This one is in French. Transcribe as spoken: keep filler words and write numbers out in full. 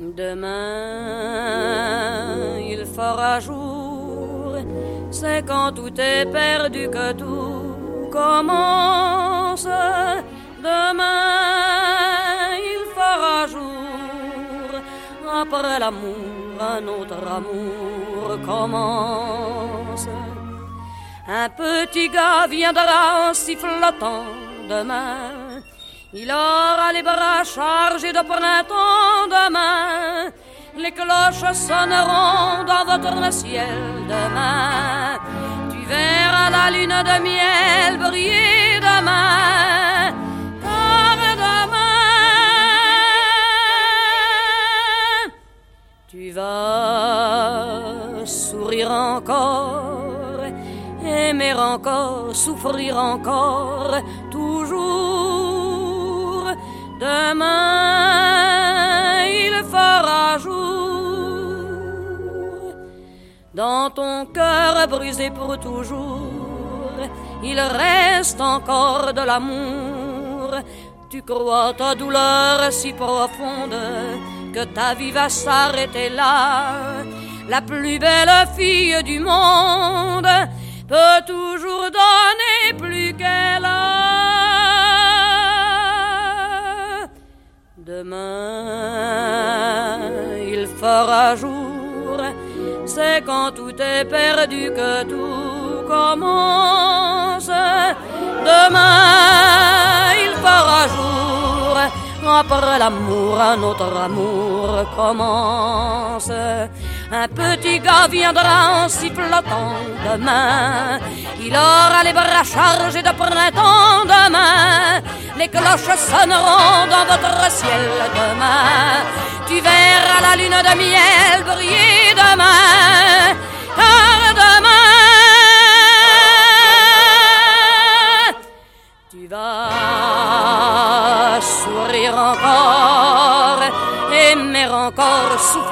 Demain, il fera jour, c'est quand tout est perdu que tout commence. Demain, il fera jour, après l'amour, un autre amour commence. Un petit gars viendra en sifflotant demain. Il aura les bras chargés de printemps demain. Les cloches sonneront dans votre ciel demain. Tu verras la lune de miel briller demain. Car demain, tu vas sourire encore, aimer encore, souffrir encore, toujours. Demain, il fera jour. Dans ton cœur brisé pour toujours, il reste encore de l'amour. Tu crois ta douleur si profonde que ta vie va s'arrêter là. La plus belle fille du monde peut toujours donner plus qu'elle a. Demain, il fera jour, c'est quand tout est perdu que tout commence. Demain, il fera jour, après l'amour, un autre amour commence. Un petit gars viendra en sifflotant demain. Il aura les bras chargés de printemps demain. Les cloches sonneront dans votre ciel demain. Tu verras la lune de miel briller demain. Car demain, tu vas sourire encore, aimer encore, souffrir